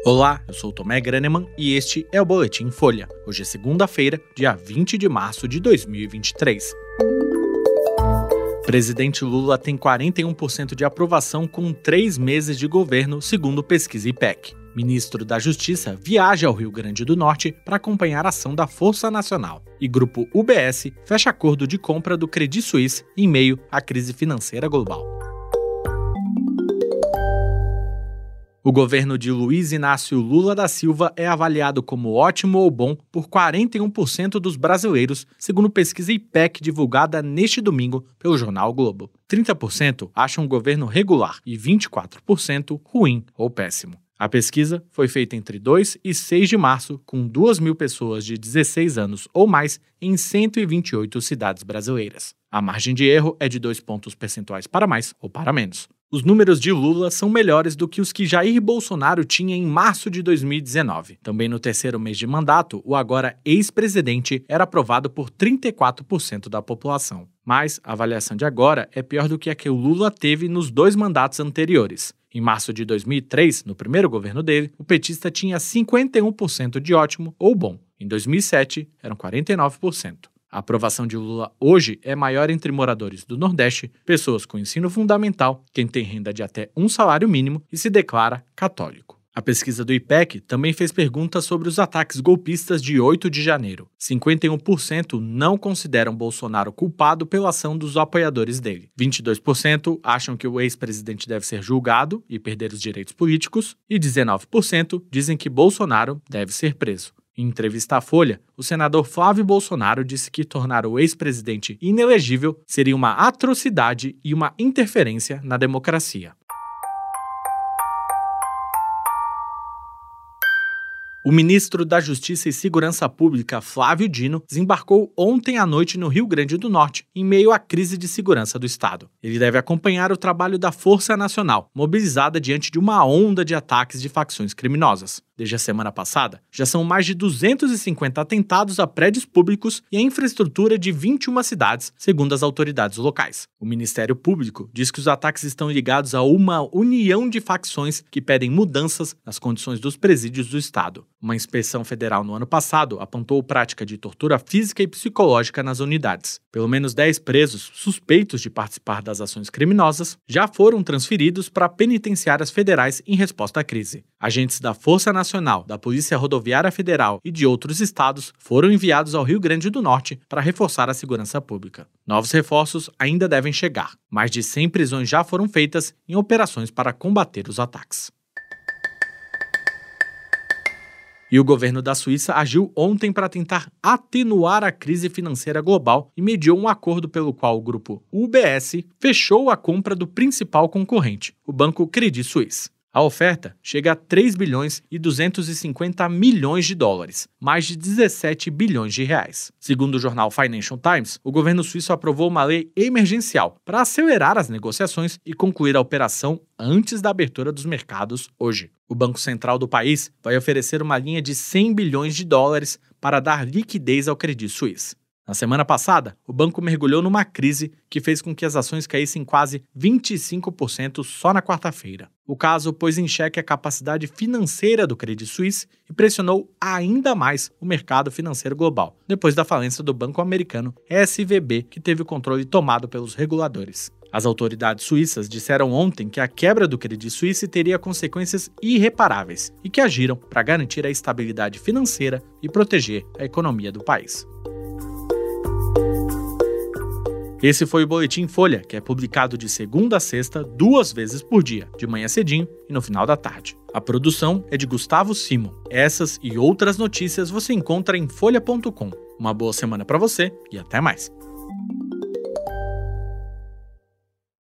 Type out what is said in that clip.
Olá, eu sou Tomé Graneman e este é o Boletim Folha. Hoje é segunda-feira, dia 20 de março de 2023. Presidente Lula tem 41% de aprovação com 3 meses de governo, segundo pesquisa IPEC. Ministro da Justiça viaja ao Rio Grande do Norte para acompanhar a ação da Força Nacional. E Grupo UBS fecha acordo de compra do Credit Suisse em meio à crise financeira global. O governo de Luiz Inácio Lula da Silva é avaliado como ótimo ou bom por 41% dos brasileiros, segundo pesquisa IPEC divulgada neste domingo pelo jornal o Globo. 30% acham o governo regular e 24% ruim ou péssimo. A pesquisa foi feita entre 2 e 6 de março, com 2.000 pessoas de 16 anos ou mais em 128 cidades brasileiras. A margem de erro é de 2 pontos percentuais para mais ou para menos. Os números de Lula são melhores do que os que Jair Bolsonaro tinha em março de 2019. Também no terceiro mês de mandato, o agora ex-presidente era aprovado por 34% da população. Mas a avaliação de agora é pior do que a que o Lula teve nos 2 mandatos anteriores. Em março de 2003, no primeiro governo dele, o petista tinha 51% de ótimo ou bom. Em 2007, eram 49%. A aprovação de Lula hoje é maior entre moradores do Nordeste, pessoas com ensino fundamental, quem tem renda de até um salário mínimo e se declara católico. A pesquisa do IPEC também fez perguntas sobre os ataques golpistas de 8 de janeiro. 51% não consideram Bolsonaro culpado pela ação dos apoiadores dele. 22% acham que o ex-presidente deve ser julgado e perder os direitos políticos, e 19% dizem que Bolsonaro deve ser preso. Em entrevista à Folha, o senador Flávio Bolsonaro disse que tornar o ex-presidente inelegível seria uma atrocidade e uma interferência na democracia. O ministro da Justiça e Segurança Pública, Flávio Dino, desembarcou ontem à noite no Rio Grande do Norte, em meio à crise de segurança do Estado. Ele deve acompanhar o trabalho da Força Nacional, mobilizada diante de uma onda de ataques de facções criminosas. Desde a semana passada, já são mais de 250 atentados a prédios públicos e a infraestrutura de 21 cidades, segundo as autoridades locais. O Ministério Público diz que os ataques estão ligados a uma união de facções que pedem mudanças nas condições dos presídios do Estado. Uma inspeção federal no ano passado apontou prática de tortura física e psicológica nas unidades. Pelo menos 10 presos suspeitos de participar das ações criminosas já foram transferidos para penitenciárias federais em resposta à crise. Agentes da Força Nacional, da Polícia Rodoviária Federal e de outros estados foram enviados ao Rio Grande do Norte para reforçar a segurança pública. Novos reforços ainda devem chegar. Mais de 100 prisões já foram feitas em operações para combater os ataques. E o governo da Suíça agiu ontem para tentar atenuar a crise financeira global e mediou um acordo pelo qual o grupo UBS fechou a compra do principal concorrente, o banco Credit Suisse. A oferta chega a 3 bilhões e 250 milhões de dólares, mais de 17 bilhões de reais. Segundo o jornal Financial Times, o governo suíço aprovou uma lei emergencial para acelerar as negociações e concluir a operação antes da abertura dos mercados hoje. O Banco Central do país vai oferecer uma linha de 100 bilhões de dólares para dar liquidez ao Credit Suisse. Na semana passada, o banco mergulhou numa crise que fez com que as ações caíssem quase 25% só na quarta-feira. O caso pôs em xeque a capacidade financeira do Credit Suisse e pressionou ainda mais o mercado financeiro global, depois da falência do banco americano SVB, que teve o controle tomado pelos reguladores. As autoridades suíças disseram ontem que a quebra do Credit Suisse teria consequências irreparáveis e que agiram para garantir a estabilidade financeira e proteger a economia do país. Esse foi o Boletim Folha, que é publicado de segunda a sexta, 2 vezes por dia, de manhã cedinho e no final da tarde. A produção é de Gustavo Simon. Essas e outras notícias você encontra em folha.com. Uma boa semana para você e até mais.